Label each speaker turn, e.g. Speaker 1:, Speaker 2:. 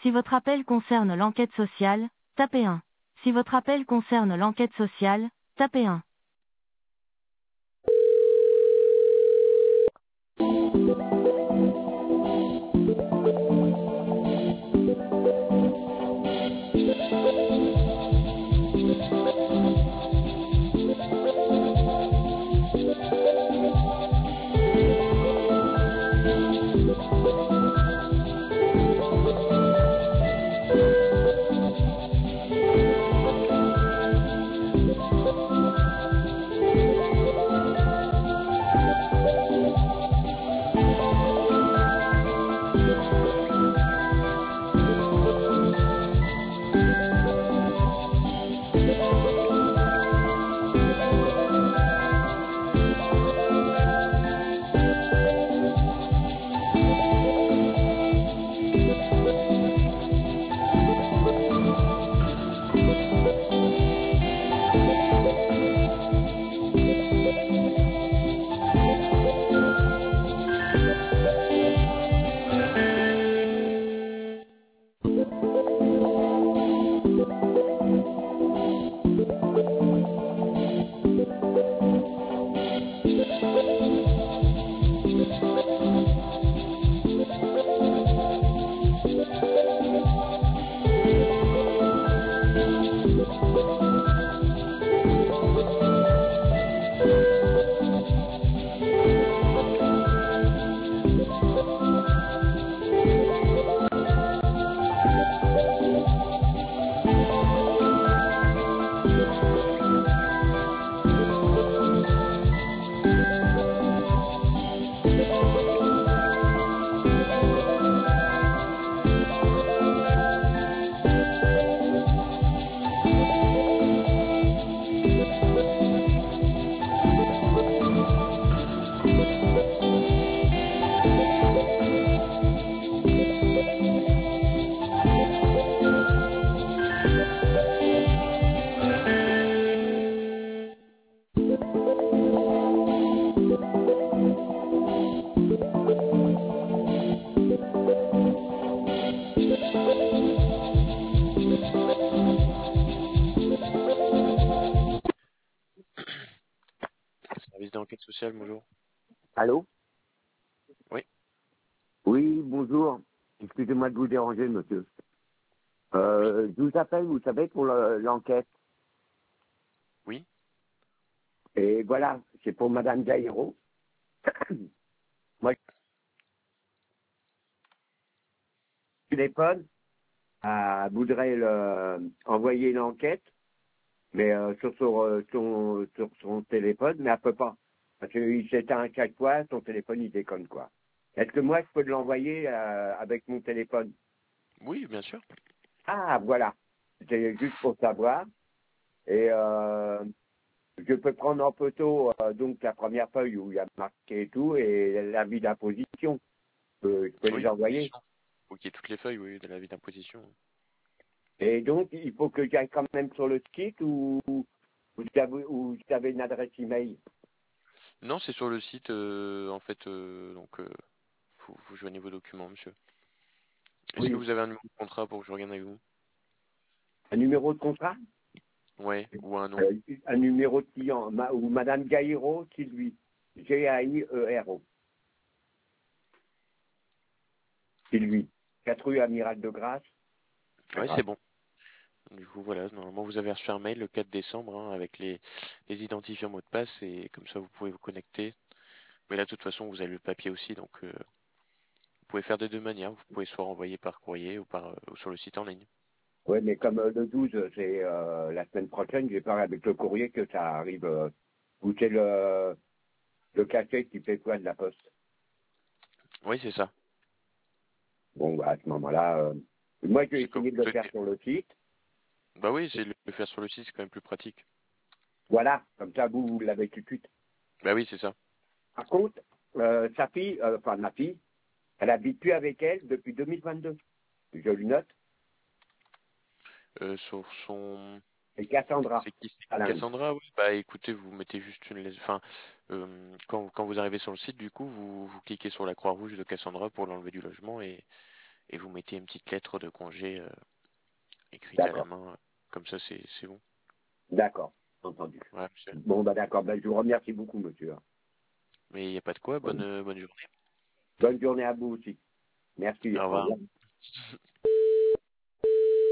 Speaker 1: Si votre appel concerne l'enquête sociale, tapez 1. Si votre appel concerne l'enquête sociale, tapez 1.
Speaker 2: Service d'enquête sociale, bonjour.
Speaker 3: Allô?
Speaker 2: Oui.
Speaker 3: Oui, bonjour. Excusez-moi de vous déranger, monsieur. Je vous appelle, vous savez, pour l'enquête.
Speaker 2: Oui.
Speaker 3: Et voilà, c'est pour Madame Jairo. Moi, je téléphone. Elle voudrait envoyer l'enquête, mais sur son téléphone, mais elle peut pas. Parce qu'il s'éteint à chaque fois, son téléphone, il déconne, quoi. Est-ce que moi, je peux l'envoyer avec mon téléphone?
Speaker 2: Oui, bien sûr.
Speaker 3: Ah, voilà. C'est juste pour savoir. Et je peux prendre en photo donc la première feuille où il y a marqué et tout, et l'avis d'imposition. Je peux les
Speaker 2: Oui, bien
Speaker 3: envoyer.
Speaker 2: sûr. Faut qu'il y ait toutes les feuilles, oui, de l'avis d'imposition.
Speaker 3: Et donc, il faut que j'aille quand même sur le site ou vous avez une adresse email.
Speaker 2: Non, c'est sur le site, en fait, donc vous joignez vos documents, monsieur. Est-ce que
Speaker 3: Oui.
Speaker 2: vous avez un numéro de contrat pour que je regarde avec vous?
Speaker 3: Un numéro de contrat?
Speaker 2: Ouais, ou un nom.
Speaker 3: Euh, un numéro de client, ou Madame Gaïro, Sylvie. Gaïero. Sylvie. 4 rue Amiral de Grasse.
Speaker 2: Ouais, c'est bon. Du coup, voilà, normalement, vous avez reçu un mail le 4 décembre hein, avec les identifiants mots de passe et comme ça, vous pouvez vous connecter. Mais là, de toute façon, vous avez le papier aussi, donc vous pouvez faire des deux manières. Vous pouvez soit renvoyer par courrier ou sur le site en ligne.
Speaker 3: Oui, mais comme le 12, c'est la semaine prochaine, j'ai peur avec le courrier que ça arrive. Ou c'est le cachet qui fait quoi de la poste.
Speaker 2: Oui, c'est ça.
Speaker 3: Bon, bah, à ce moment-là, moi, je vais
Speaker 2: C'est comme
Speaker 3: essayer de
Speaker 2: vous
Speaker 3: le faire
Speaker 2: souhaitez.
Speaker 3: sur le site.
Speaker 2: Bah oui, c'est le faire sur le site, c'est quand même plus pratique.
Speaker 3: Voilà, comme ça, vous l'avez tout de suite.
Speaker 2: Bah oui, c'est ça.
Speaker 3: Par contre, sa fille, enfin, ma fille, elle habite plus avec elle depuis 2022. Je lui note.
Speaker 2: Sur son...
Speaker 3: Et Cassandra,
Speaker 2: C'est
Speaker 3: à l'Inde.
Speaker 2: Cassandra, oui. Bah écoutez, vous mettez juste une lettre. Enfin, quand vous arrivez sur le site, du coup, vous cliquez sur la croix rouge de Cassandra pour l'enlever du logement et et vous mettez une petite lettre de congé écrite à la
Speaker 3: D'accord.
Speaker 2: main. Comme ça, c'est bon.
Speaker 3: D'accord, entendu.
Speaker 2: Ouais, monsieur.
Speaker 3: Bon, bah d'accord, je vous remercie beaucoup, monsieur.
Speaker 2: Mais il n'y a pas de quoi. Bonne journée.
Speaker 3: Bonne journée à vous aussi. Merci,
Speaker 2: Au
Speaker 3: au
Speaker 2: revoir.
Speaker 3: revoir.